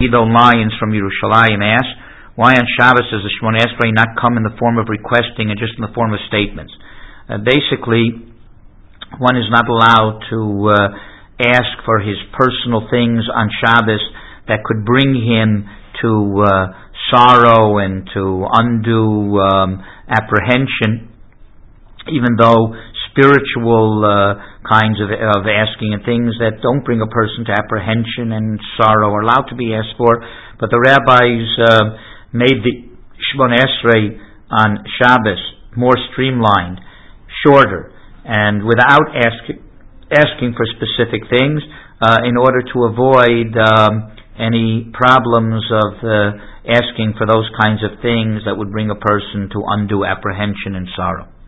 Ido Lyons from Yerushalayim asks, why on Shabbos does the Shemona Esrei not come in the form of requesting and just in the form of statements? Basically, one is not allowed to ask for his personal things on Shabbos that could bring him to sorrow and to undue apprehension, even though spiritual kinds of asking and things that don't bring a person to apprehension and sorrow are allowed to be asked for. But the rabbis made the Shemona Esrei on Shabbos more streamlined, shorter, and without asking for specific things, in order to avoid any problems of asking for those kinds of things that would bring a person to undue apprehension and sorrow.